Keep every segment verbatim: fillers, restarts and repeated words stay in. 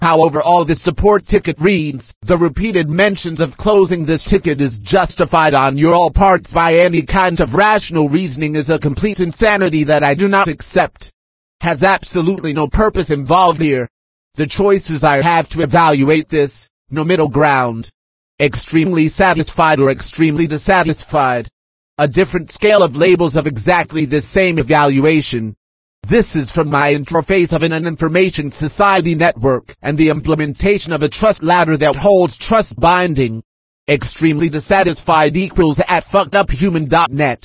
However, all the support ticket reads, the repeated mentions of closing this ticket is justified on your all parts by any kind of rational reasoning is a complete insanity that I do not accept. Has absolutely no purpose involved here. The choices I have to evaluate this, no middle ground. Extremely satisfied or extremely dissatisfied. A different scale of labels of exactly this same evaluation. This is from my interface of an information society network and the implementation of a trust ladder that holds trust binding. Extremely dissatisfied equals at fucked up human dot net.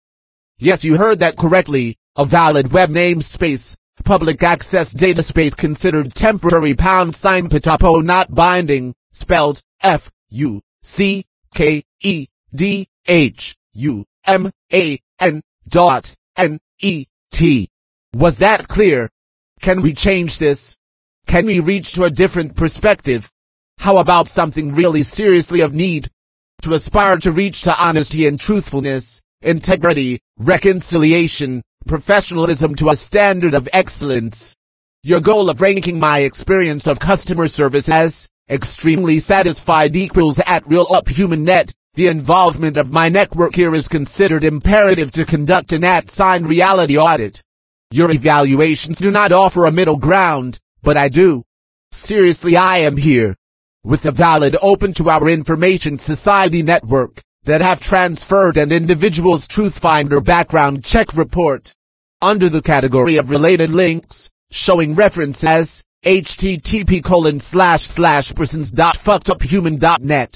Yes, you heard that correctly. A valid web namespace, public access data space considered temporary pound sign patapo not binding, spelled F U C K E D H U M A N dot N E T. Was that clear? Can we change this? Can we reach to a different perspective? How about something really seriously of need? To aspire to reach to honesty and truthfulness, integrity, reconciliation, professionalism to a standard of excellence. Your goal of ranking my experience of customer service as extremely satisfied equals at real up human net. The involvement of my network here is considered imperative to conduct an at-sign reality audit. Your evaluations do not offer a middle ground, but I do. Seriously, I am here with a valid open to our information society network that have transferred an individual's TruthFinder background check report under the category of related links, showing reference as http colon slash slash persons dot fucked up human dot net.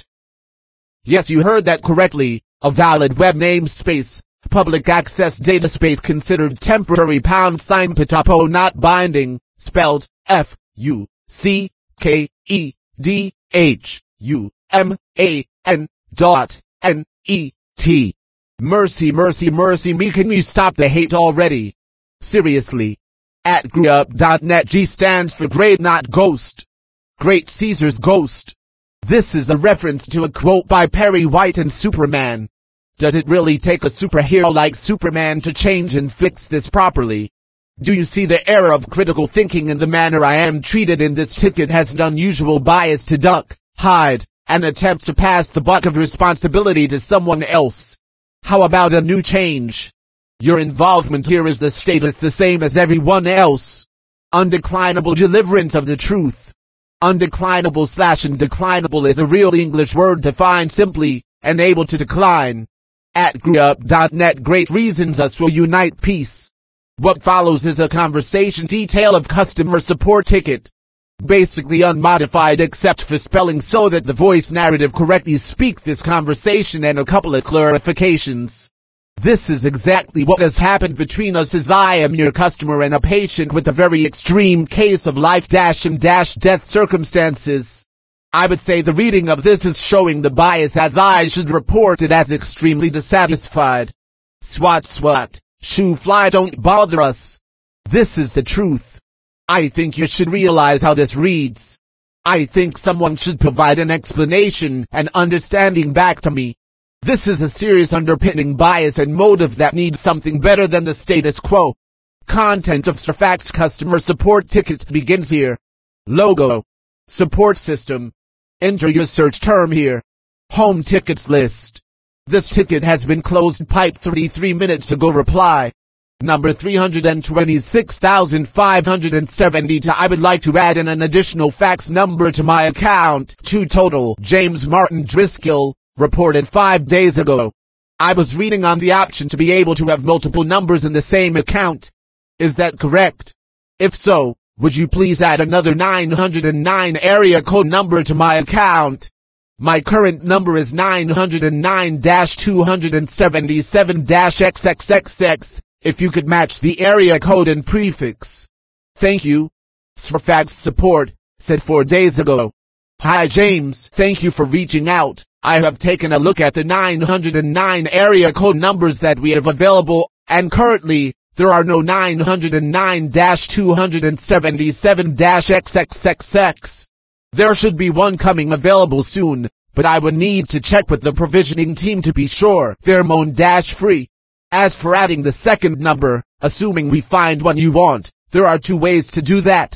Yes, you heard that correctly. A valid web namespace, public access data space considered temporary pound sign patapo not binding, spelled F U C K E D H U M A N dot N E T. Mercy, mercy, mercy me, can you stop the hate already? Seriously. At grewup dot net, G stands for great, not ghost. Great Caesar's ghost. This is a reference to a quote by Perry White in Superman. Does it really take a superhero like Superman to change and fix this properly? Do you see the error of critical thinking in the manner I am treated in this ticket has an unusual bias to duck, hide, and attempt to pass the buck of responsibility to someone else? How about a new change? Your involvement here is the status the same as everyone else. Undeclinable deliverance of the truth. Undeclinable slash undeclinable is a real English word defined simply, and able to decline. At grewup dot net, great reasons us will unite peace. What follows is a conversation detail of customer support ticket. Basically unmodified except for spelling so that the voice narrative correctly speak this conversation and a couple of clarifications. This is exactly what has happened between us as I am your customer and a patient with a very extreme case of life dash and dash death circumstances. I would say the reading of this is showing the bias as I should report it as extremely dissatisfied. Swat swat, shoo fly, don't bother us. This is the truth. I think you should realize how this reads. I think someone should provide an explanation and understanding back to me. This is a serious underpinning bias and motive that needs something better than the status quo. Content of Surfax customer support ticket begins here. Logo. Support system. Enter your search term here. Home tickets list. This ticket has been closed pipe thirty-three minutes ago. Reply. Number three hundred twenty-six thousand five hundred seventy-two. I would like to add in an additional fax number to my account. Two total. James Martin Driscoll. Reported five days ago. I was reading on the option to be able to have multiple numbers in the same account. Is that correct? If so, would you please add another nine hundred nine area code number to my account? My current number is nine hundred nine dash two seventy-seven dash X X X X. If you could match the area code and prefix. Thank you. Surfax support said four days ago. Hi James, thank you for reaching out. I have taken a look at the nine hundred nine area code numbers that we have available, and currently, there are no nine hundred nine dash two seventy-seven dash X X X X. There should be one coming available soon, but I would need to check with the provisioning team to be sure they're moan dash free. As for adding the second number, assuming we find one you want, there are two ways to do that.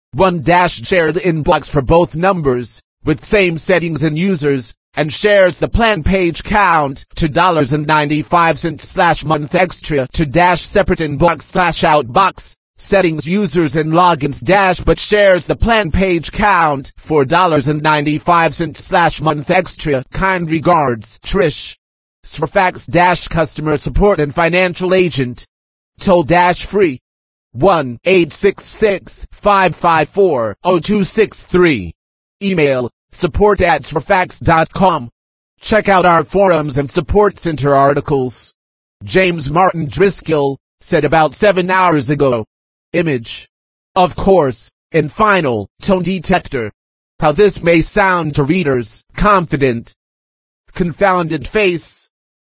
one dash share the inbox for both numbers, with same settings and users, and shares the plan page count to one dollar and ninety-five cents slash month extra to dash separate inbox slash outbox, settings users and logins dash but shares the plan page count for one dollar and ninety-five cents slash month extra. Kind regards, Trish. Sfax dash customer support and financial agent. Toll dash free. one eight six six, five five four, zero two six three. Email, support at sfax dot com. Check out our forums and support center articles. James Martin Driscoll said about seven hours ago. Image. Of course, in final, tone detector. How this may sound to readers, confident. Confounded face.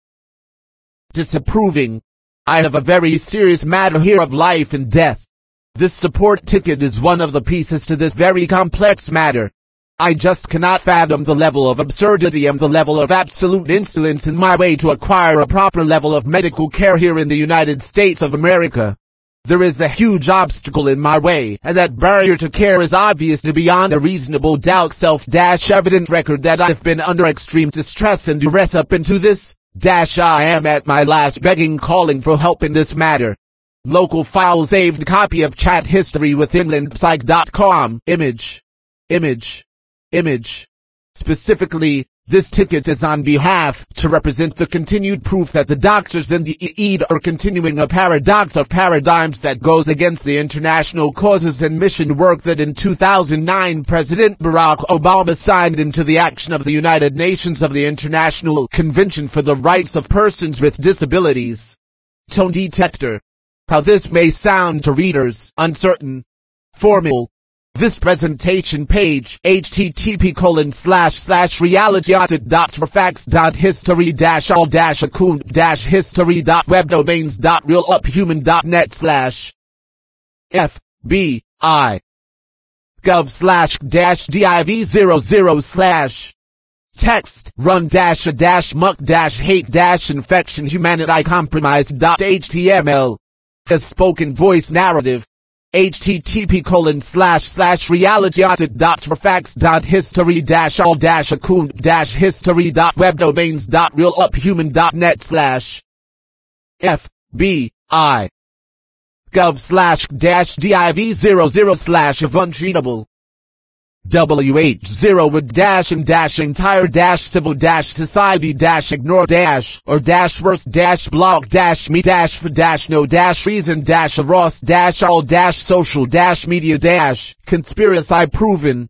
Disapproving. I have a very serious matter here of life and death. This support ticket is one of the pieces to this very complex matter. I just cannot fathom the level of absurdity and the level of absolute insolence in my way to acquire a proper level of medical care here in the United States of America. There is a huge obstacle in my way, and that barrier to care is obvious to beyond a reasonable doubt. Self-evident record that I've been under extreme distress and duress up into this. Dash I am at my last begging calling for help in this matter. Local file saved copy of chat history with inland psych dot com. Image. Image. Image. Specifically, this ticket is on behalf to represent the continued proof that the doctors in the E D are continuing a paradox of paradigms that goes against the international causes and mission work that in two thousand nine President Barack Obama signed into the action of the United Nations of the International Convention for the Rights of Persons with Disabilities. Tone detector. How this may sound to readers, uncertain. Formal. This presentation page, http colon slash slash reality dot sfax dot history dash all dash account dash history dot webdomains dot realuphuman dot net slash fbi gov slash dash div zero zero slash text run dash a dash muck dash hate dash infection humanity compromise dot html a spoken voice narrative. http colon slash slash reality dot sfax dot history dash all dash account dash history dot webdomains dot realuphuman dot net slash fbi gov slash dash div zero zero slash of untreatable W H zero would dash and dash entire dash civil dash society dash ignore dash or dash worse dash blog dash me dash for dash no dash reason dash a Ross dash all dash social dash media dash conspiracy proven.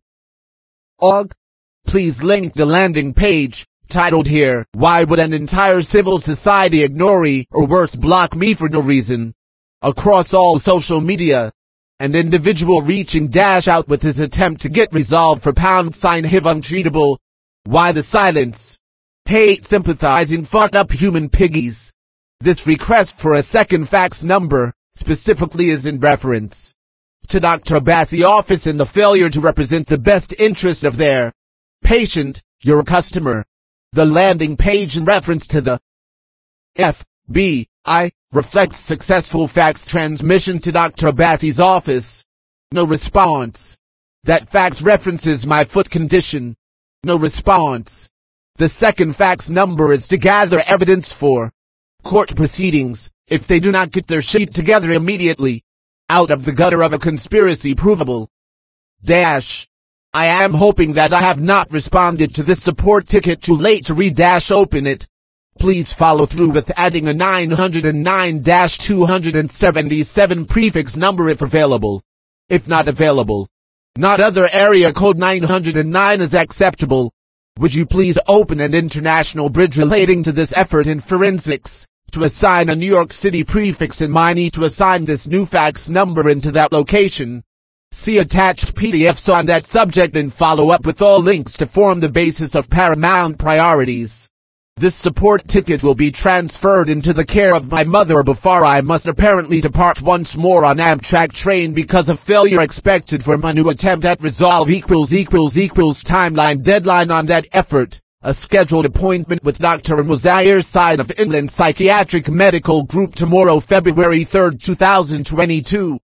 Og. Please link the landing page, titled here, Why Would an Entire Civil Society Ignore me or worse block me for no reason? Across all social media. An individual reaching dash out with his attempt to get resolved for pound sign H I V untreatable. Why the silence? Hate sympathizing fucked up human piggies. This request for a second fax number, specifically is in reference to Doctor Abbasi office and the failure to represent the best interest of their patient, your customer. The landing page in reference to the F B I reflects successful fax transmission to Doctor Abbasi's office. No response. That fax references my foot condition. No response. The second fax number is to gather evidence for court proceedings, if they do not get their shit together immediately. Out of the gutter of a conspiracy provable. Dash. I am hoping that I have not responded to this support ticket too late to re-dash open it. Please follow through with adding a nine oh nine dash two seventy-seven prefix number if available. If not available, not other area code nine oh nine is acceptable. Would you please open an international bridge relating to this effort in forensics, to assign a New York City prefix and I need to assign this new fax number into that location. See attached P D Fs on that subject and follow up with all links to form the basis of paramount priorities. This support ticket will be transferred into the care of my mother before I must apparently depart once more on Amtrak train because of failure expected for my new attempt at resolve equals equals equals timeline deadline on that effort. A scheduled appointment with Doctor Muzair Side of Inland Psychiatric Medical Group tomorrow February third two thousand twenty-two.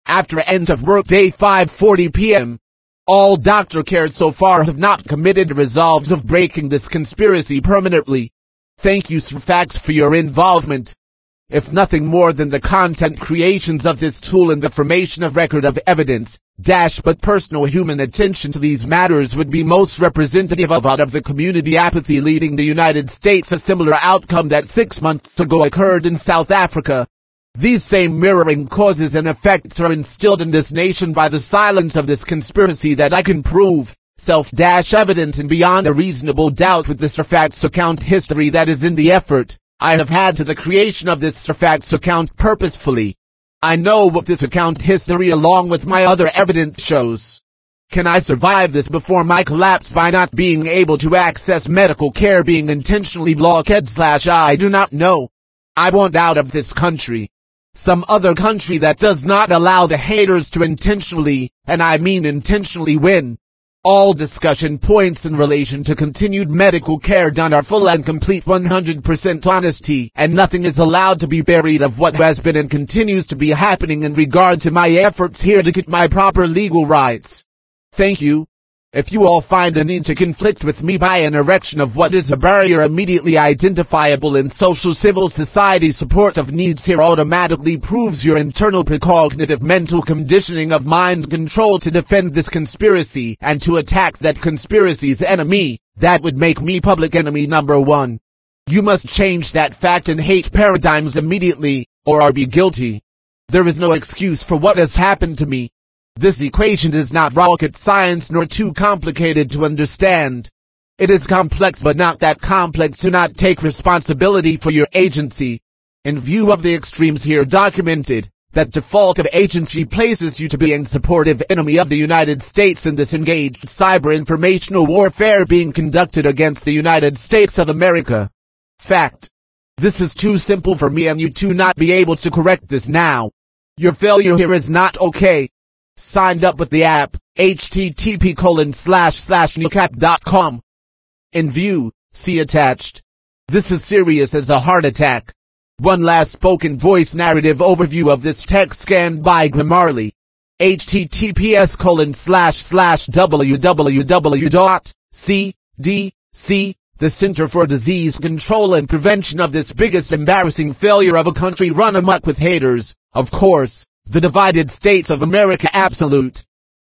After end of workday five forty p m All doctor cares so far have not committed resolves of breaking this conspiracy permanently. Thank you Surfax for your involvement. If nothing more than the content creations of this tool and the formation of record of evidence, dash but personal human attention to these matters would be most representative of out of the community apathy leading the United States, a similar outcome that six months ago occurred in South Africa. These same mirroring causes and effects are instilled in this nation by the silence of this conspiracy that I can prove, self-evident and beyond a reasonable doubt with the Surfax account history that is in the effort I have had to the creation of this Surfax account purposefully. I know what this account history along with my other evidence shows. Can I survive this before my collapse by not being able to access medical care being intentionally blocked slash I do not know. I want out of this country. Some other country that does not allow the haters to intentionally, and I mean intentionally win. All discussion points in relation to continued medical care done are full and complete one hundred percent honesty, and nothing is allowed to be buried of what has been and continues to be happening in regard to my efforts here to get my proper legal rights. Thank you. If you all find a need to conflict with me by an erection of what is a barrier immediately identifiable in social civil society, support of needs here automatically proves your internal precognitive mental conditioning of mind control to defend this conspiracy and to attack that conspiracy's enemy. That would make me public enemy number one. You must change that fact and hate paradigms immediately, or are be guilty. There is no excuse for what has happened to me. This equation is not rocket science nor too complicated to understand. It is complex but not that complex to not take responsibility for your agency. In view of the extremes here documented, that default of agency places you to being supportive enemy of the United States in this engaged cyber informational warfare being conducted against the United States of America. Fact. This is too simple for me and you to not be able to correct this now. Your failure here is not okay. Signed up with the app, H T T P colon slash slash newcap dot com. In view, see attached. This is serious as a heart attack. One last spoken voice narrative overview of this text scanned by Grammarly. H T T P S colon slash slash w w w dot c d c, the Center for Disease Control and Prevention of this biggest embarrassing failure of a country run amok with haters, of course. The divided states of America absolute.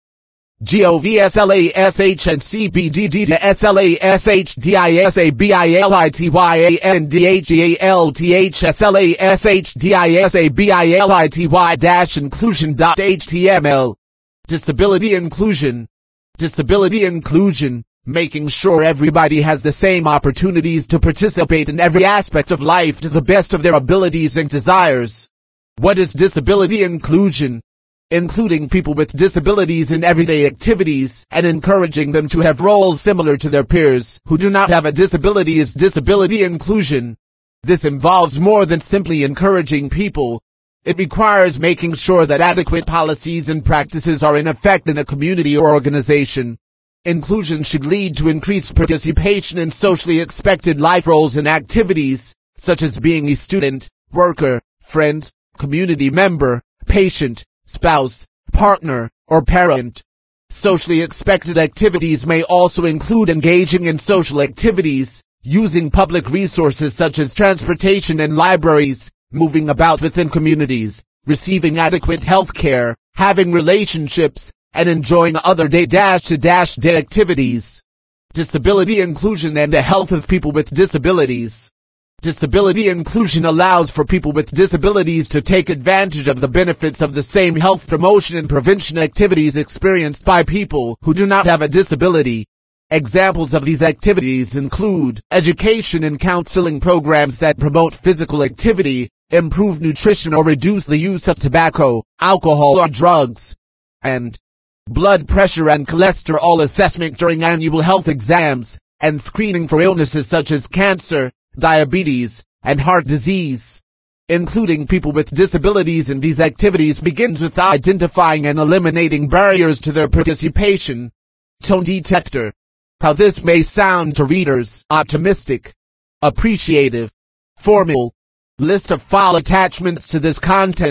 G O V S L A S H and C B D D to S L A S H D I S A B I L I T Y A N D H E A L T H S L A S H D I S A B I L I T Y dash inclusion dot H T M L. Disability inclusion. Disability inclusion, making sure everybody has the same opportunities to participate in every aspect of life to the best of their abilities and desires. What is disability inclusion? Including people with disabilities in everyday activities and encouraging them to have roles similar to their peers who do not have a disability is disability inclusion. This involves more than simply encouraging people. It requires making sure that adequate policies and practices are in effect in a community or organization. Inclusion should lead to increased participation in socially expected life roles and activities, such as being a student, worker, friend, community member, patient, spouse, partner, or parent. Socially expected activities may also include engaging in social activities, using public resources such as transportation and libraries, moving about within communities, receiving adequate health care, having relationships, and enjoying other day-to-day activities. Disability inclusion and the health of people with disabilities. Disability inclusion allows for people with disabilities to take advantage of the benefits of the same health promotion and prevention activities experienced by people who do not have a disability. Examples of these activities include education and counseling programs that promote physical activity, improve nutrition or reduce the use of tobacco, alcohol or drugs, and blood pressure and cholesterol assessment during annual health exams, and screening for illnesses such as cancer, diabetes, and heart disease. Including people with disabilities in these activities begins with identifying and eliminating barriers to their participation. Tone detector. How this may sound to readers: optimistic, appreciative, formal. List of file attachments to this content.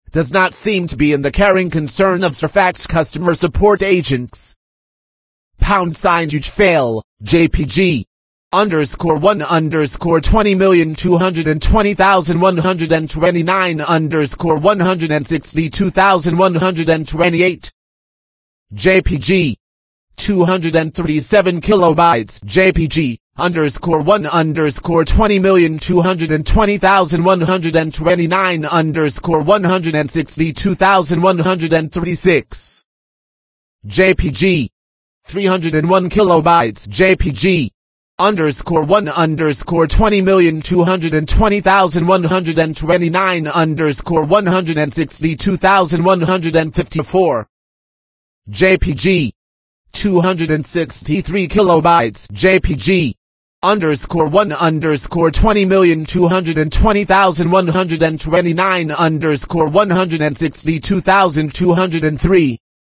does not seem to be in the caring concern of Surfax customer support agents. Pound sign huge fail, J P G. Underscore one underscore twenty million two hundred twenty thousand one hundred twenty-nine underscore one hundred sixty-two thousand one hundred twenty-eight. J P G. two hundred thirty-seven kilobytes, J P G. Underscore one underscore twenty million two hundred twenty thousand one hundred twenty-nine underscore one hundred sixty-two thousand one hundred thirty-six. J P G. three hundred one kilobytes, J P G. Underscore one underscore twenty million two hundred twenty thousand one hundred twenty-nine underscore one hundred sixty-two thousand one hundred fifty-four. J P G. two hundred sixty-three kilobytes, J P G. Underscore one underscore twenty million two hundred twenty thousand one hundred twenty-nine underscore one hundred sixty-two thousand two hundred three.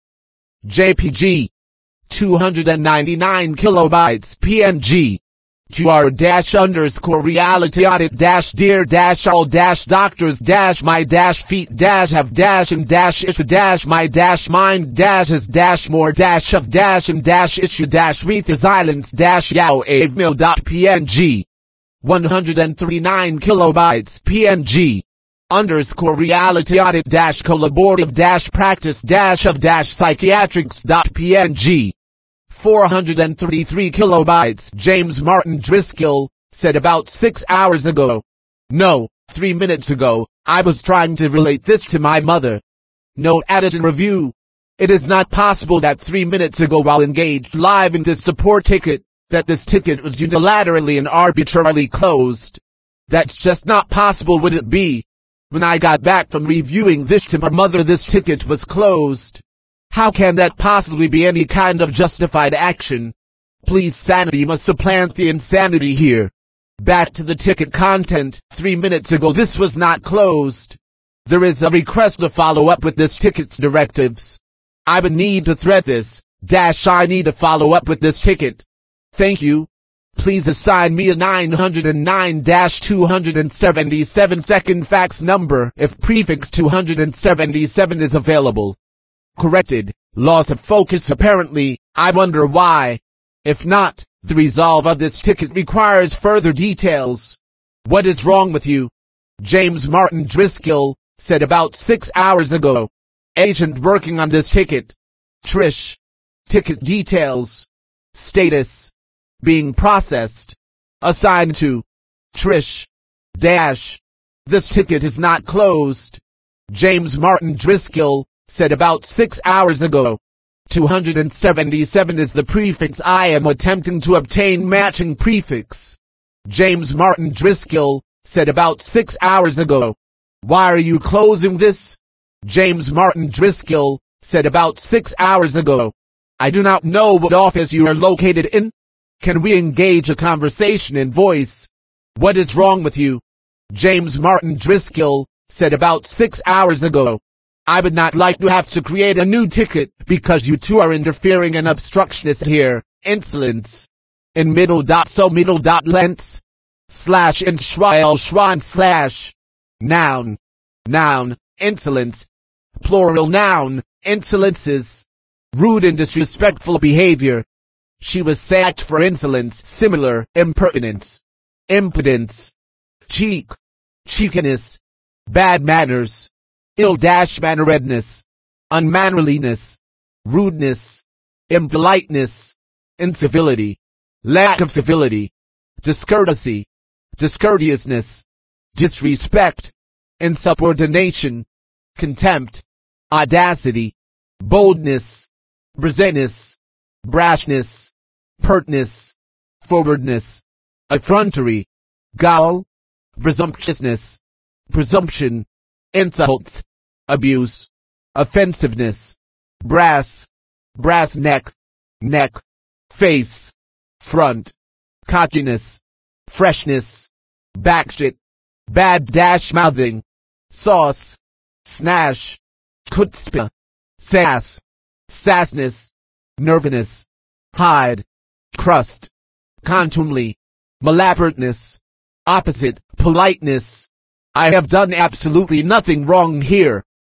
J P G. two hundred ninety-nine kilobytes, P N G. Q R dash underscore reality audit dash dear dash all dash doctors dash my dash feet dash have dash and dash issue dash my dash mind dash is dash more dash of dash and dash issue dash with islands dash yao avemail dot png. one hundred thirty-nine kilobytes, P N G. Underscore reality audit dash collaborative dash practice dash of dash psychiatrics dot png. four hundred thirty-three kilobytes, James Martin Driscoll, said about six hours ago. No, three minutes ago, I was trying to relate this to my mother. Note added in review. It is not possible that three minutes ago while engaged live in this support ticket, that this ticket was unilaterally and arbitrarily closed. That's just not possible, would it be? When I got back from reviewing this to my mother, this ticket was closed. How can that possibly be any kind of justified action? Please, sanity must supplant the insanity here. Back to the ticket content. Three minutes ago this was not closed. There is a request to follow up with this ticket's directives. I would need to thread this. Dash I need to follow up with this ticket. Thank you. Please assign me a nine hundred nine dash two hundred seventy-seven second fax number if prefix two hundred seventy-seven is available. Corrected. Loss of focus apparently. I wonder why. If not, the resolve of this ticket requires further details. What is wrong with you? James Martin Driscoll, said about six hours ago. Agent working on this ticket. Trish. Ticket details. Status. Being processed. Assigned to. Trish. Dash. This ticket is not closed. James Martin Driscoll, said about six hours ago. two hundred seventy-seven is the prefix I am attempting to obtain matching prefix. James Martin Driscoll, said about six hours ago. Why are you closing this? James Martin Driscoll, said about six hours ago. I do not know what office you are located in. Can we engage a conversation in voice? What is wrong with you? James Martin Driscoll, said about six hours ago. I would not like to have to create a new ticket because you two are interfering and obstructionist here. Insolence. In middle dot so middle dot lengths. Slash in schweil schwan slash. Noun. Noun. Insolence. Plural noun. Insolences. Rude and disrespectful behavior. She was sacked for insolence. Similar. Impertinence. Impudence. Cheek. Cheekiness. Bad manners. Ill-manneredness, unmannerliness, rudeness, impoliteness, incivility, lack of civility, discourtesy, discourteousness, disrespect, insubordination, contempt, audacity, boldness, brazenness, brashness, pertness, forwardness, effrontery, guile, presumptuousness, presumption, insults, abuse, offensiveness, brass, brass neck, neck, face, front, cockiness, freshness, backshit, bad dash mouthing, sauce, snash, chutzpah, sass, sassness, nervousness, hide, crust, contumely, malapertness, opposite, politeness. I have done absolutely nothing wrong here.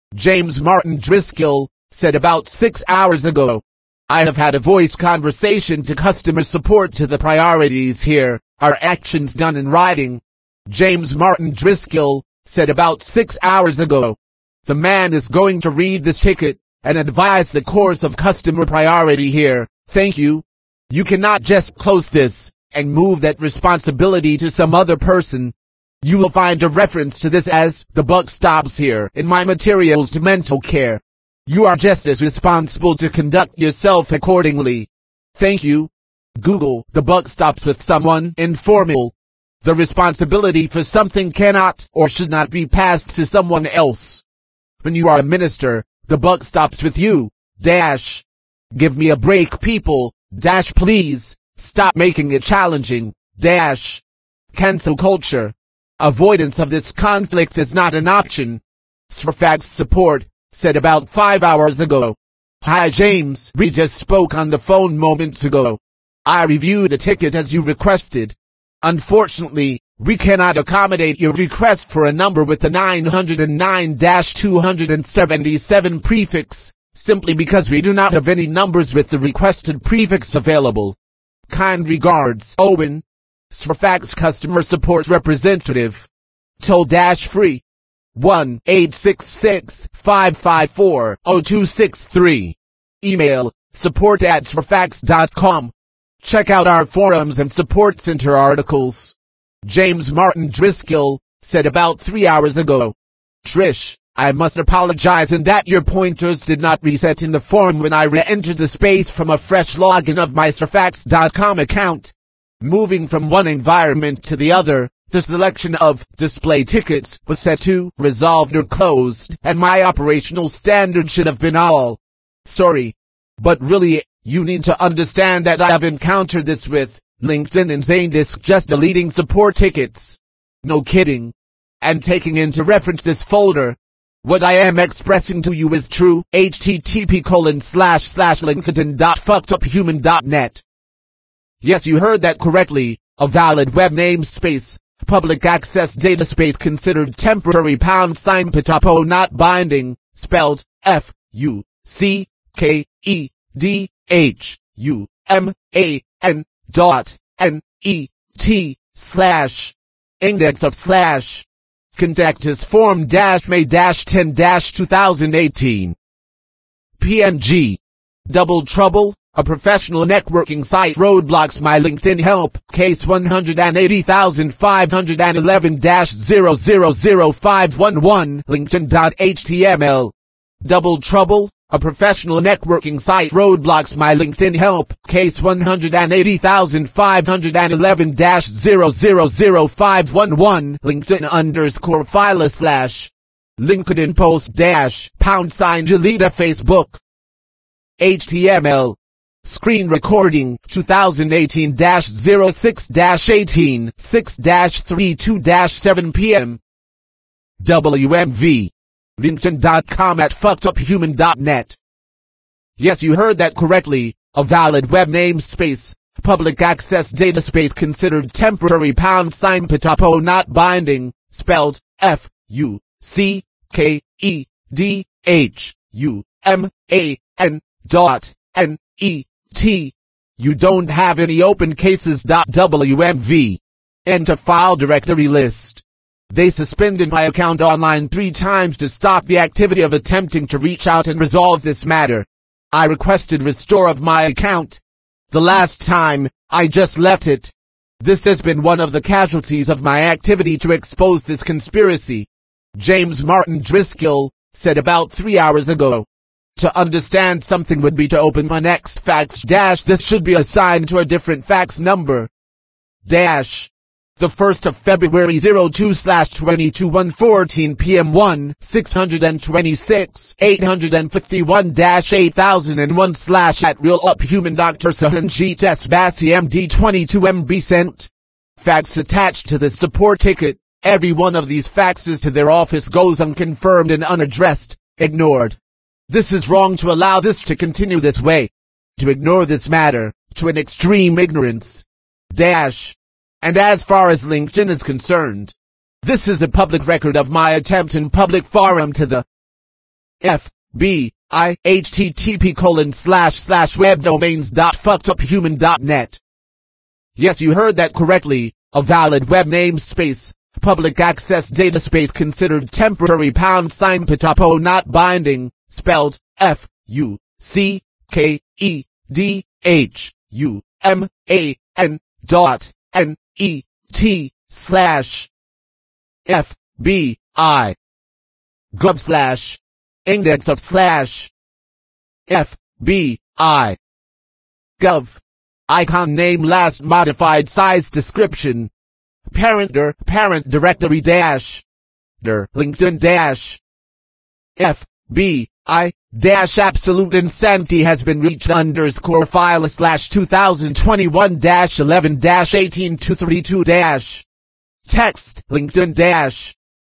James Martin Driscoll said about six hours ago. I have had a voice conversation to customer support to the priorities here are actions done in writing. James Martin Driscoll said about six hours ago. The man is going to read this ticket and advise the course of customer priority here. Thank you. You cannot just close this and move that responsibility to some other person. You will find a reference to this as the buck stops here in my materials to mental care. You are just as responsible to conduct yourself accordingly. Thank you. Google, the buck stops with someone informal. The responsibility for something cannot or should not be passed to someone else. When you are a minister, the buck stops with you. Dash. Give me a break, people. Dash, please. Stop making it challenging. Dash. Cancel culture. Avoidance of this conflict is not an option. Sfax support said about five hours ago. Hi James, we just spoke on the phone moments ago. I reviewed a ticket as you requested. Unfortunately, we cannot accommodate your request for a number with the nine oh nine dash two seventy-seven prefix, simply because we do not have any numbers with the requested prefix available. Kind regards, Owen, Sfax customer support representative. Toll-free. one eight six six, five five four, zero two six three. Email, support at sfax dot com. Check out our forums and support center articles. James Martin Driscoll said about three hours ago. Trish, I must apologize in that your pointers did not reset in the form when I re-entered the space from a fresh login of my sfax dot com account. Moving from one environment to the other, the selection of display tickets was set to resolved or closed, and my operational standard should have been all. Sorry. But really, you need to understand that I have encountered this with LinkedIn and Zendesk just deleting support tickets. No kidding. And taking into reference this folder. What I am expressing to you is true. http colon slash slash linkedin dot fuckeduphuman dot net. Yes, you heard that correctly. A valid web namespace. Public access data space considered temporary pound sign patopo not binding. Spelled F U C K E D H U M A N dot N E T slash index of slash contact is form dash May dash ten dash two thousand eighteen. P N G. Double Trouble, a professional networking site roadblocks my LinkedIn help, case one eight zero five one one dash zero zero zero five one one, linkedin dot H T M L. Double Trouble, a professional networking site roadblocks my LinkedIn help, case one eight zero five one one dash zero zero zero five one one, LinkedIn underscore file slash. LinkedIn post dash, pound sign delete a Facebook. H T M L. Screen recording, twenty eighteen dash oh six dash eighteen, six dash thirty-two dash seven p m W M V. LinkedIn dot com at fuckeduphuman dot net. Yes, you heard that correctly. A valid web namespace. Public access data space considered temporary pound sign patopo not binding. Spelled F U C K E D H U M A N dot N E T. You don't have any open cases. W M V. Enter file directory list. They suspended my account online three times to stop the activity of attempting to reach out and resolve this matter. I requested restore of my account. The last time, I just left it. This has been one of the casualties of my activity to expose this conspiracy. James Martin Driscoll said about three hours ago. To understand something would be to open my next fax dash. This should be assigned to a different fax number. Dash. The first of February oh two slash twenty-two one fourteen p m one six twenty-six eight fifty-one dash eight thousand one slash at real up human Doctor Sahanjit S Bassi M D twenty-two M B sent. Fax attached to the support ticket. Every one of these faxes to their office goes unconfirmed and unaddressed, ignored. This is wrong to allow this to continue this way. To ignore this matter, to an extreme ignorance. Dash. And as far as LinkedIn is concerned, this is a public record of my attempt in public forum to the F B I H T T P colon slash slash webdomains dot fuckeduphuman dot net. Yes, you heard that correctly. A valid web namespace. Public access data space considered temporary pound sign patopo not binding. Spelled F U C K E D H U M A N dot N E T slash F B I gov slash index of slash F B I gov icon name last modified size description parent dir parent directory dash dir LinkedIn dash F B I dash absolute insanity has been reached underscore file slash two thousand twenty-one dash eleven dash eighteen two thirty-two dash text LinkedIn dash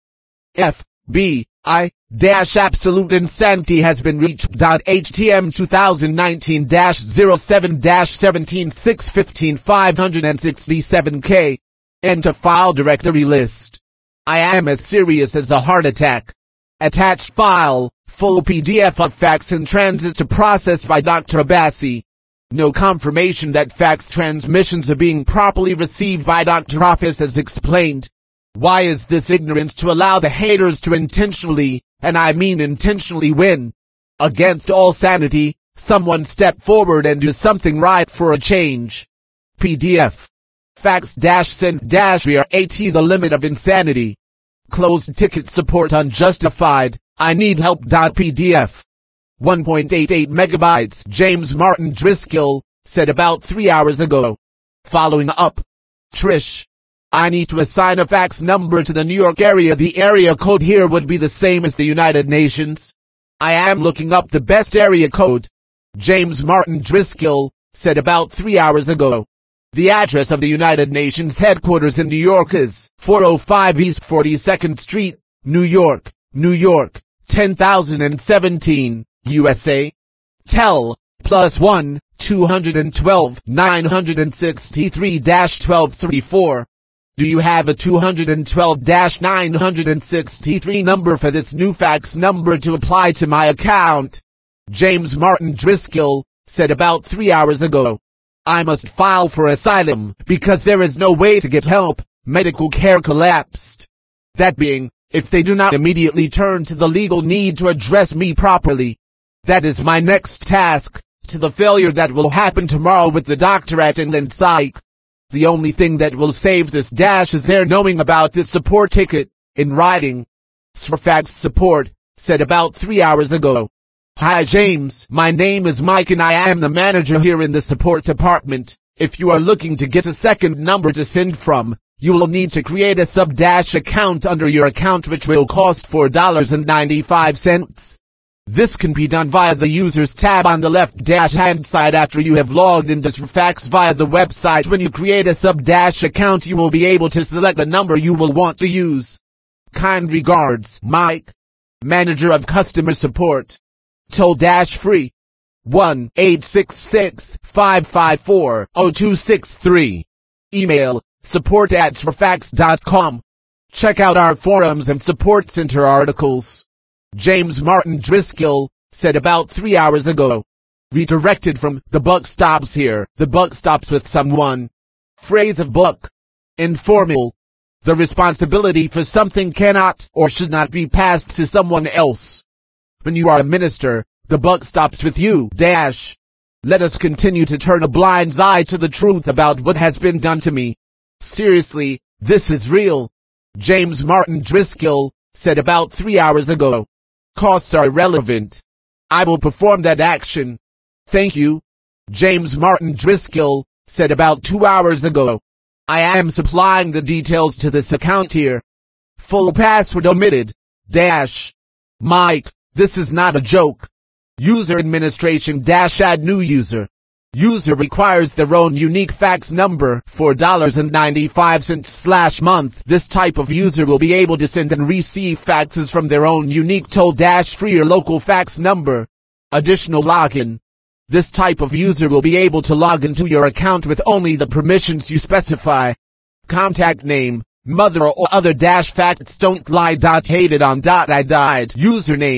F B I dash absolute insanity has been reached dot H T M twenty nineteen dash zero seven dash seventeen six fifteen five sixty-seven K enter file directory list. I am as serious as a heart attack. Attached file, full P D F of fax in transit to process by Doctor Abbasi. No confirmation that fax transmissions are being properly received by Doctor Office as explained. Why is this ignorance to allow the haters to intentionally, and I mean intentionally win? Against all sanity, someone step forward and do something right for a change. P D F. Fax dash send dash we are at the limit of insanity. Closed ticket support unjustified. I need help. P D F. one point eight eight megabytes. James Martin Driscoll said about three hours ago. Following up. Trish. I need to assign a fax number to the New York area. The area code here would be the same as the United Nations. I am looking up the best area code. James Martin Driscoll said about three hours ago. The address of the United Nations headquarters in New York is four oh five East forty-second Street, New York, New York, ten thousand seventeen, U S A. Tel, plus one, two twelve, nine sixty-three dash twelve thirty-four. Do you have a two twelve dash nine sixty-three number for this new fax number to apply to my account? James Martin Driscoll said about three hours ago. I must file for asylum because there is no way to get help. Medical care collapsed. That being, if they do not immediately turn to the legal need to address me properly. That is my next task, to the failure that will happen tomorrow with the doctor at England Psych. The only thing that will save this dash is their knowing about this support ticket, in writing. Srfax support, said about three hours ago. Hi James, my name is Mike and I am the manager here in the support department. If you are looking to get a second number to send from, you will need to create a sub-dash account under your account which will cost four dollars and ninety-five cents. This can be done via the Users tab on the left-hand side after you have logged into Srfax via the website. When you create a sub-dash account you will be able to select the number you will want to use. Kind regards, Mike, Manager of Customer Support. Toll-free. one eight six six, five five four, zero two six three. Email, support at srfax dot com. Check out our forums and support center articles. James Martin Driscoll said about three hours ago. Redirected from the buck stops here. The buck stops with someone. Phrase of book. Informal. The responsibility for something cannot or should not be passed to someone else. When you are a minister, the buck stops with you. Dash. Let us continue to turn a blind eye to the truth about what has been done to me. Seriously, this is real. James Martin Driscoll said about three hours ago. Costs are irrelevant. I will perform that action. Thank you. James Martin Driscoll said about two hours ago. I am supplying the details to this account here. Full password omitted. Dash. Mike. This is not a joke. User administration dash add new user. User requires their own unique fax number, four dollars and ninety-five cents slash month. This type of user will be able to send and receive faxes from their own unique toll-free or local fax number. Additional login. This type of user will be able to log into your account with only the permissions you specify. Contact name, mother or other dash facts don't lie. Hated on. I died. Username.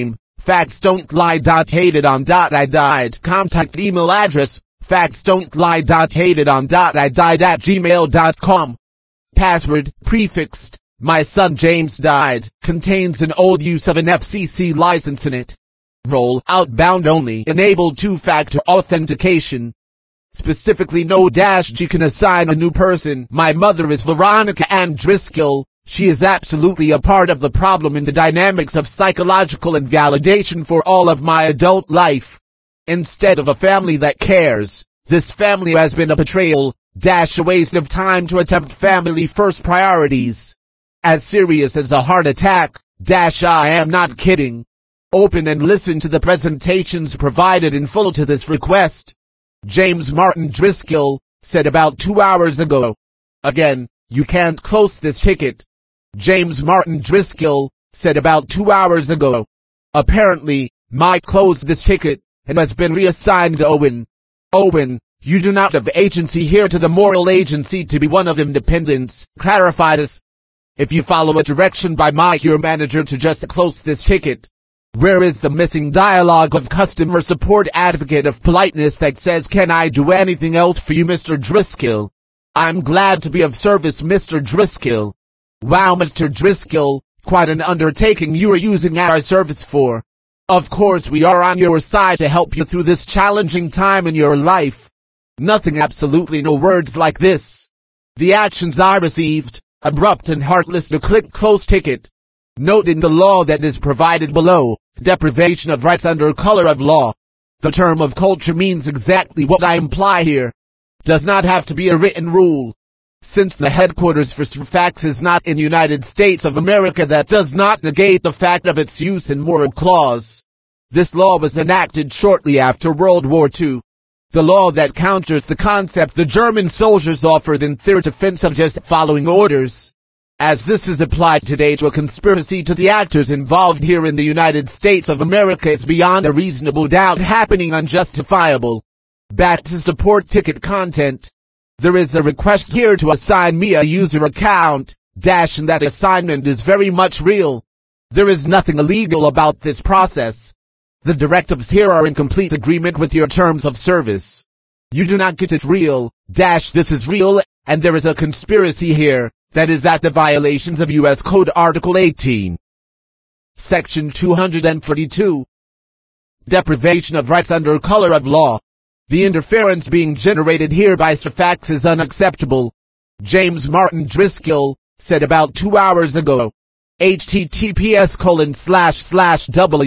Facts don't lie. Hated on. I died. Contact email address, facts don't lie. Hated on. I died at gmail dot com. Password, prefixed, my son James died, contains an old use of an F C C license in it. Role, outbound only, enabled two-factor authentication. Specifically no dash G can assign a new person. My mother is Veronica Ann Driscoll. She is absolutely a part of the problem in the dynamics of psychological invalidation for all of my adult life. Instead of a family that cares, this family has been a betrayal, dash a waste of time to attempt family first priorities. As serious as a heart attack, dash I am not kidding. Open and listen to the presentations provided in full to this request. James Martin Driscoll said about two hours ago. Again, you can't close this ticket. James Martin Driscoll said about two hours ago. Apparently, Mike closed this ticket and has been reassigned to Owen. Owen, you do not have agency here to the moral agency to be one of independence, clarified us. If you follow a direction by Mike your manager to just close this ticket, where is the missing dialogue of customer support advocate of politeness that says, can I do anything else for you, Mister Driscoll? I'm glad to be of service, Mister Driscoll. Wow, Mister Driscoll, quite an undertaking you are using our service for. Of course we are on your side to help you through this challenging time in your life. Nothing, absolutely no words like this. The actions I received, abrupt and heartless to click close ticket. Note in the law that is provided below, deprivation of rights under color of law. The term of culture means exactly what I imply here. Does not have to be a written rule. Since the headquarters for Surfax is not in the United States of America, that does not negate the fact of its use in moral clause. This law was enacted shortly after World War Two. The law that counters the concept the German soldiers offered in their defense of just following orders. As this is applied today to a conspiracy to the actors involved here in the United States of America is beyond a reasonable doubt happening unjustifiable. Back to support ticket content. There is a request here to assign me a user account, dash and that assignment is very much real. There is nothing illegal about this process. The directives here are in complete agreement with your terms of service. You do not get it real, dash this is real, and there is a conspiracy here. That is at the violations of U S Code Article eighteen. Section two hundred forty-two. Deprivation of rights under color of law. The interference being generated here by Surfax is unacceptable. James Martin Driscoll said about two hours ago. https colon slash slash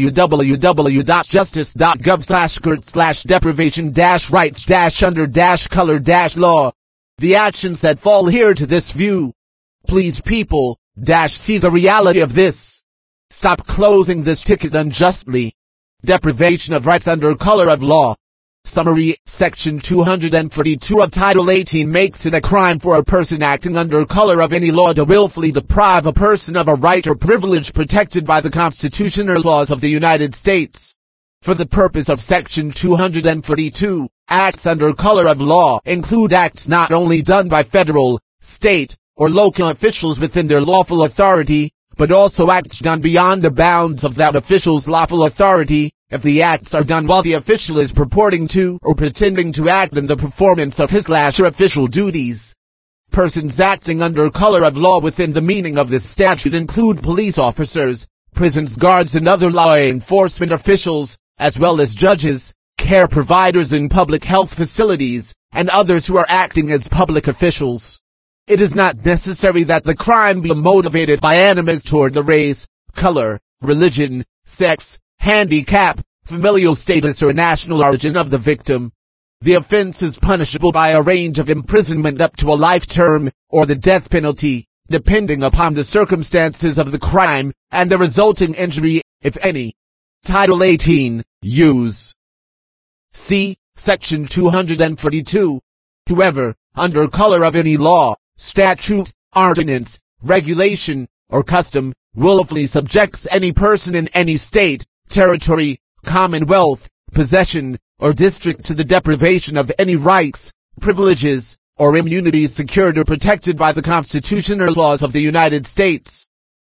www.justice.gov slash gert slash deprivation dash rights dash under dash color dash law. The actions that fall here to this view. Please people, dash see the reality of this. Stop closing this ticket unjustly. Deprivation of rights under color of law. Summary, Section two hundred forty-two of Title eighteen makes it a crime for a person acting under color of any law to willfully deprive a person of a right or privilege protected by the Constitution or laws of the United States. For the purpose of Section two hundred forty-two, acts under color of law include acts not only done by federal, state, or local officials within their lawful authority, but also acts done beyond the bounds of that official's lawful authority, if the acts are done while the official is purporting to or pretending to act in the performance of his slash her official duties. Persons acting under color of law within the meaning of this statute include police officers, prisons guards and other law enforcement officials, as well as judges, care providers in public health facilities, and others who are acting as public officials. It is not necessary that the crime be motivated by animus toward the race, color, religion, sex, handicap, familial status or national origin of the victim. The offense is punishable by a range of imprisonment up to a life term, or the death penalty, depending upon the circumstances of the crime, and the resulting injury, if any. Title eighteen, Use. See, Section two hundred forty-two. Whoever, under color of any law, statute, ordinance, regulation, or custom, willfully subjects any person in any state, territory, commonwealth, possession, or district to the deprivation of any rights, privileges, or immunities secured or protected by the Constitution or laws of the United States,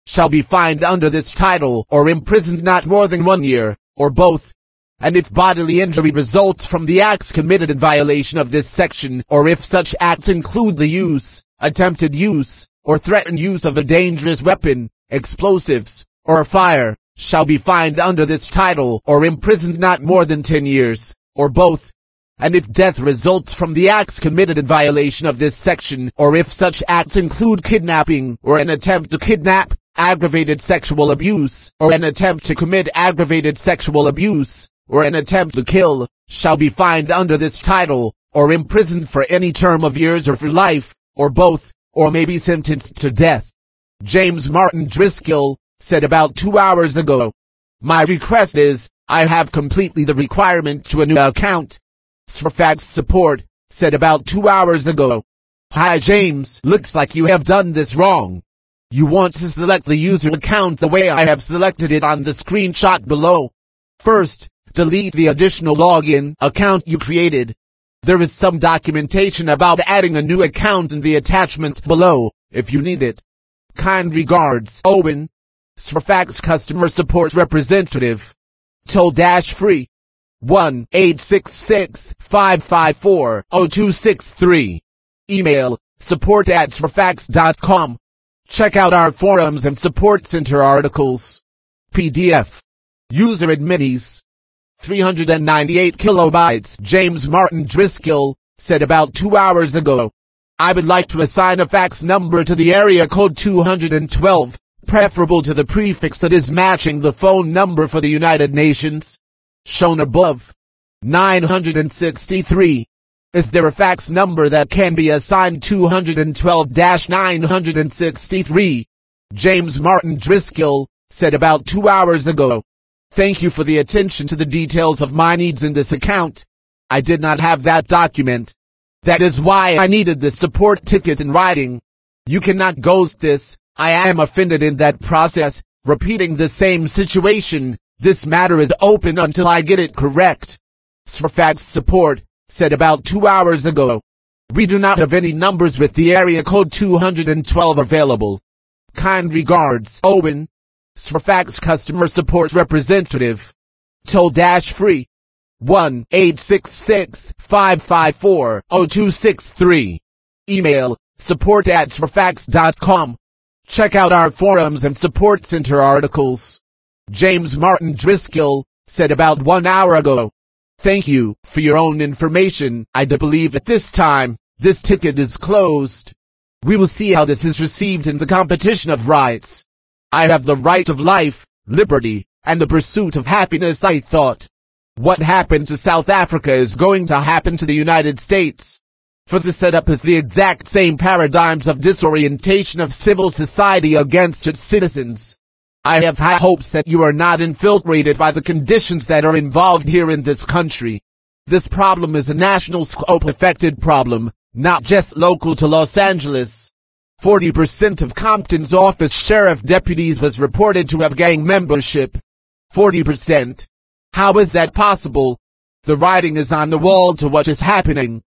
shall be fined under this title or imprisoned not more than one year, or both. And if bodily injury results from the acts committed in violation of this section, or if such acts include the use, attempted use, or threatened use of a dangerous weapon, explosives, or fire, shall be fined under this title or imprisoned not more than ten years, or both. And if death results from the acts committed in violation of this section, or if such acts include kidnapping, or an attempt to kidnap, aggravated sexual abuse, or an attempt to commit aggravated sexual abuse, or an attempt to kill, shall be fined under this title, or imprisoned for any term of years or for life, or both, or may be sentenced to death. James Martin Driscoll said about two hours ago. My request is, I have completely the requirement to a new account. Sfax support said about two hours ago. Hi James, looks like you have done this wrong. You want to select the user account the way I have selected it on the screenshot below. First, delete the additional login account you created. There is some documentation about adding a new account in the attachment below, if you need it. Kind regards, Owen, Sfax customer support representative. Toll-free. one eight six six, five five four, zero two six three. Email, support at sfax dot com. Check out our forums and support center articles. P D F. User admittance. three hundred ninety-eight kilobytes. James Martin Driscoll said about two hours ago. I would like to assign a fax number to the area code two hundred twelve, preferable to the prefix that is matching the phone number for the United Nations. Shown above. nine hundred sixty-three. Is there a fax number that can be assigned two hundred twelve dash nine hundred sixty-three? James Martin Driscoll said about two hours ago. Thank you for the attention to the details of my needs in this account. I did not have that document. That is why I needed the support ticket in writing. You cannot ghost this. I am offended in that process, repeating the same situation. This matter is open until I get it correct. Sfax support said about two hours ago. We do not have any numbers with the area code two hundred twelve available. Kind regards, Owen, Sfax customer support representative. Toll-free. one eight six six, five five four, zero two six three. Email, support at sfax dot com. Check out our forums and support center articles. James Martin Driscoll said about one hour ago. Thank you for your own information. I do believe at this time, this ticket is closed. We will see how this is received in the competition of rights. I have the right of life, liberty, and the pursuit of happiness. I thought. What happened to South Africa is going to happen to the United States. For the setup is the exact same paradigms of disorientation of civil society against its citizens. I have high hopes that you are not infiltrated by the conditions that are involved here in this country. This problem is a national scope affected problem, not just local to Los Angeles. forty percent of Compton's office sheriff deputies was reported to have gang membership. forty percent. How is that possible? The writing is on the wall to what is happening.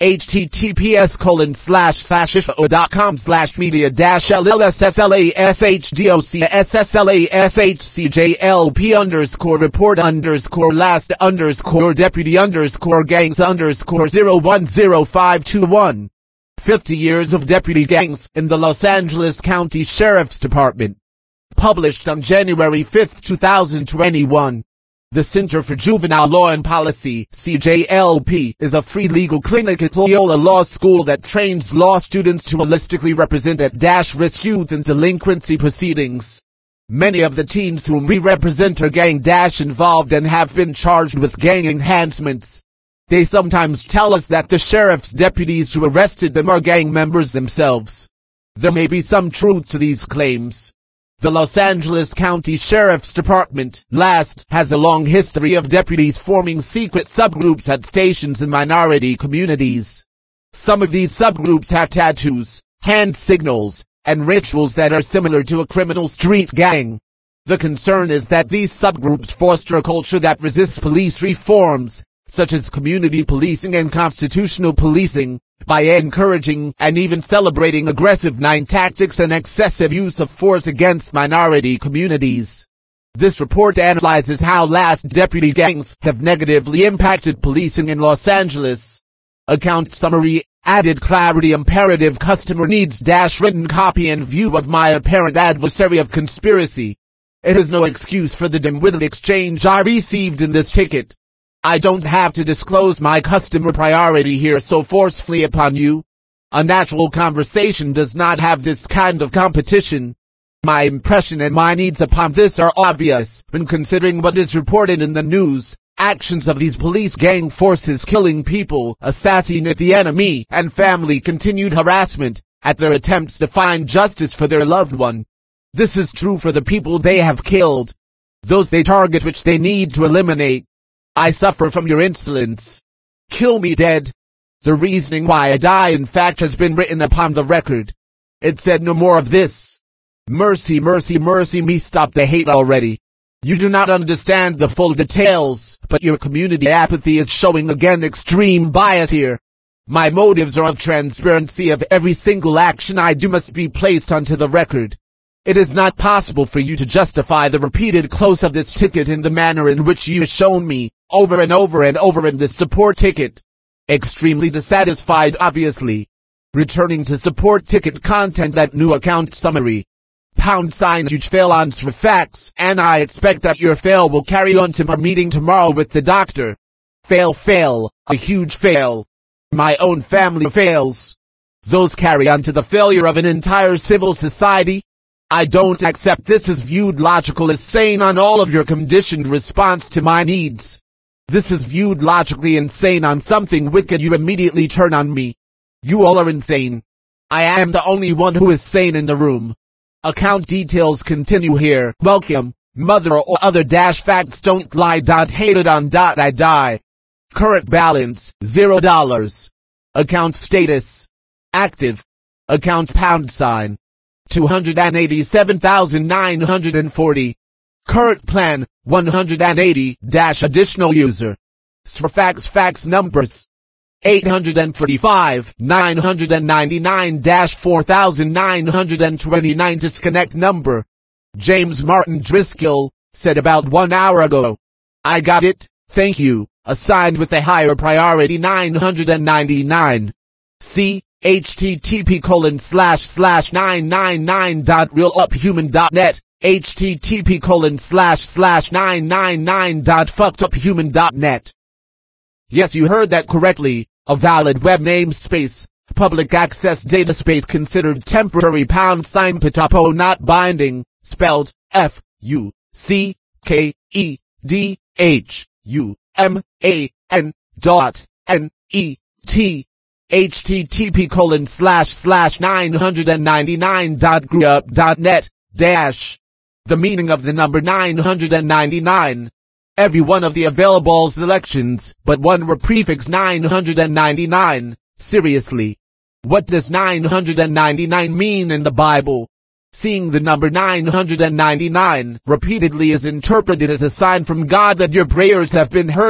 https colon slash slash ifo dot com slash media dash llsslashdocsslashcjlp underscore report underscore last underscore deputy underscore gangs underscore zero one zero five two one. fifty years of deputy gangs in the Los Angeles County Sheriff's Department. Published on January fifth two thousand twenty-one. The Center for Juvenile Law and Policy, C J L P, is a free legal clinic at Loyola Law School that trains law students to holistically represent at-risk youth in delinquency proceedings. Many of the teens whom we represent are gang-involved and have been charged with gang enhancements. They sometimes tell us that the sheriff's deputies who arrested them are gang members themselves. There may be some truth to these claims. The Los Angeles County Sheriff's Department, LAST, has a long history of deputies forming secret subgroups at stations in minority communities. Some of these subgroups have tattoos, hand signals, and rituals that are similar to a criminal street gang. The concern is that these subgroups foster a culture that resists police reforms, such as community policing and constitutional policing, by encouraging and even celebrating aggressive nine tactics and excessive use of force against minority communities. This report analyzes how last deputy gangs have negatively impacted policing in Los Angeles. Account summary: added clarity, imperative, customer needs dash written copy in view of my apparent adversary of conspiracy. It is no excuse for the dim-witted exchange I received in this ticket. I don't have to disclose my customer priority here so forcefully upon you. A natural conversation does not have this kind of competition. My impression and my needs upon this are obvious when considering what is reported in the news. Actions of these police gang forces killing people, assassinate the enemy, and family continued harassment at their attempts to find justice for their loved one. This is true for the people they have killed, those they target, which they need to eliminate. I suffer from your insolence. Kill me dead. The reasoning why I die in fact has been written upon the record. It said no more of this. Mercy, mercy, mercy me, stop the hate already. You do not understand the full details, but your community apathy is showing again extreme bias here. My motives are of transparency of every single action I do must be placed onto the record. It is not possible for you to justify the repeated close of this ticket in the manner in which you have shown me, over and over and over in this support ticket. Extremely dissatisfied, obviously. Returning to support ticket content, that new account summary. Pound sign huge fail on facts, and I expect that your fail will carry on to my meeting tomorrow with the doctor. Fail, fail, a huge fail. My own family fails. Those carry on to the failure of an entire civil society. I don't accept this as viewed logical as sane on all of your conditioned response to my needs. This is viewed logically insane on something wicked, you immediately turn on me. You all are insane. I am the only one who is sane in the room. Account details continue here. Welcome, mother or other dash facts don't lie dot hated on dot I die. Current balance, zero dollars. Account status. Active. Account pound sign. two hundred eighty-seven thousand nine hundred forty. Current plan, one hundred eighty dash additional user. S for fax fax numbers. eight hundred forty-five, nine hundred ninety-nine dash four thousand nine hundred twenty-nine disconnect number. James Martin Driscoll said about one hour ago. I got it, thank you, assigned with a higher priority nine hundred ninety-nine. See, http colon slash slash nine nine nine dot realuphuman dot net, http colon slash slash nine nine nine dot fuckeduphuman dot net. Yes, you heard that correctly. A valid web namespace, public access data space considered temporary pound sign patopo not binding, spelled F U C K E D H U M A N dot N E T, http colon slash slash nine ninety-nine dot greup dot net dash. The meaning of the number nine hundred ninety-nine. Every one of the available selections, but one were prefix nine hundred ninety-nine. Seriously. What does nine hundred ninety-nine mean in the Bible? Seeing the number nine hundred ninety-nine repeatedly is interpreted as a sign from God that your prayers have been heard.